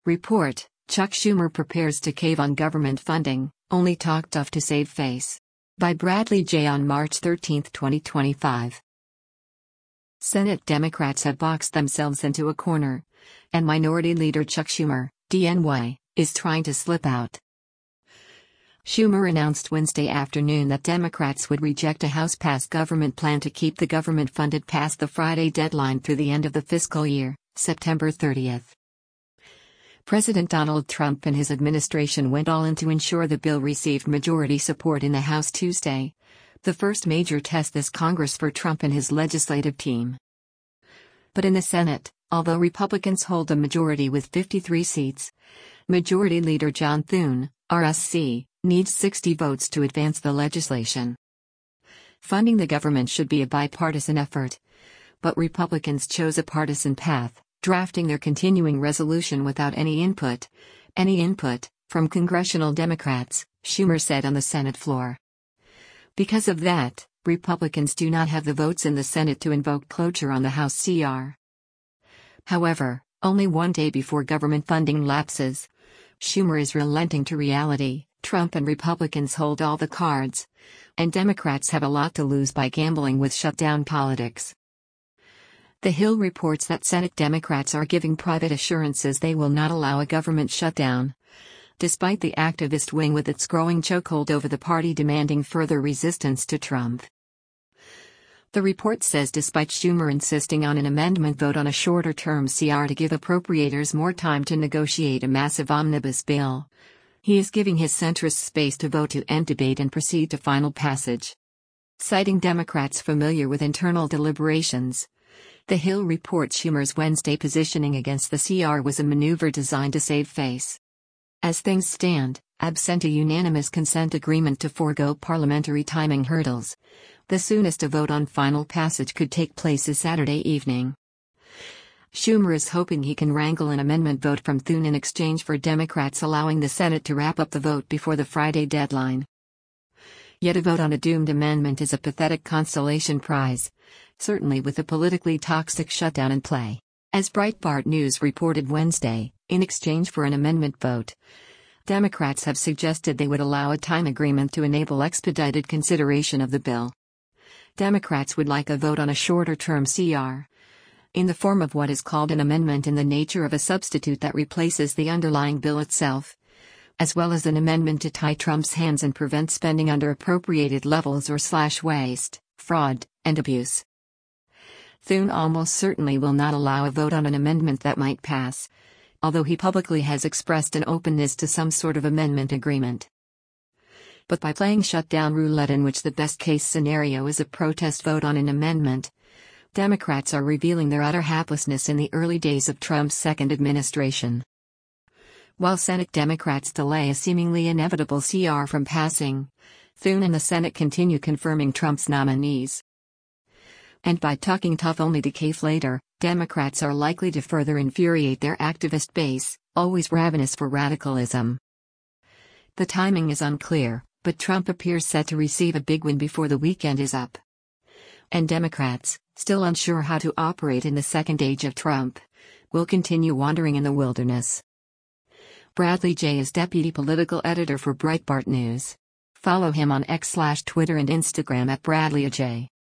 Report: Chuck Schumer prepares to cave on government funding, only talk tough to save face. By Bradley J. on March 13, 2025. Senate Democrats have boxed themselves into a corner, and Minority Leader Chuck Schumer, DNY, is trying to slip out. Schumer announced Wednesday afternoon that Democrats would reject a House-passed government plan to keep the government funded past the Friday deadline through the end of the fiscal year, September 30. President Donald Trump and his administration went all in to ensure the bill received majority support in the House Tuesday, the first major test this Congress for Trump and his legislative team. But in the Senate, although Republicans hold a majority with 53 seats, Majority Leader John Thune, RSC, needs 60 votes to advance the legislation. Funding the government should be a bipartisan effort, but Republicans chose a partisan path, drafting their continuing resolution without any input from congressional Democrats, Schumer said on the Senate floor. Because of that, Republicans do not have the votes in the Senate to invoke cloture on the House CR. However, only one day before government funding lapses, Schumer is relenting to reality. Trump and Republicans hold all the cards, and Democrats have a lot to lose by gambling with shutdown politics. The Hill reports that Senate Democrats are giving private assurances they will not allow a government shutdown, despite the activist wing with its growing chokehold over the party demanding further resistance to Trump. The report says despite Schumer insisting on an amendment vote on a shorter-term CR to give appropriators more time to negotiate a massive omnibus bill, he is giving his centrists space to vote to end debate and proceed to final passage. Citing Democrats familiar with internal deliberations, The Hill reports Schumer's Wednesday positioning against the CR was a maneuver designed to save face. As things stand, absent a unanimous consent agreement to forego parliamentary timing hurdles, the soonest a vote on final passage could take place is Saturday evening. Schumer is hoping he can wrangle an amendment vote from Thune in exchange for Democrats allowing the Senate to wrap up the vote before the Friday deadline. Yet a vote on a doomed amendment is a pathetic consolation prize, certainly with a politically toxic shutdown in play. As Breitbart News reported Wednesday, in exchange for an amendment vote, Democrats have suggested they would allow a time agreement to enable expedited consideration of the bill. Democrats would like a vote on a shorter-term CR, in the form of what is called an amendment in the nature of a substitute that replaces the underlying bill itself, as well as an amendment to tie Trump's hands and prevent spending under appropriated levels or waste, fraud, and abuse. Thune almost certainly will not allow a vote on an amendment that might pass, although he publicly has expressed an openness to some sort of amendment agreement. But by playing shutdown roulette, in which the best-case scenario is a protest vote on an amendment, Democrats are revealing their utter haplessness in the early days of Trump's second administration. While Senate Democrats delay a seemingly inevitable CR from passing, Thune and the Senate continue confirming Trump's nominees. And by talking tough only to cave later, Democrats are likely to further infuriate their activist base, always ravenous for radicalism. The timing is unclear, but Trump appears set to receive a big win before the weekend is up. And Democrats, still unsure how to operate in the second age of Trump, will continue wandering in the wilderness. Bradley J. is deputy political editor for Breitbart News. Follow him on X/Twitter and Instagram at BradleyJ.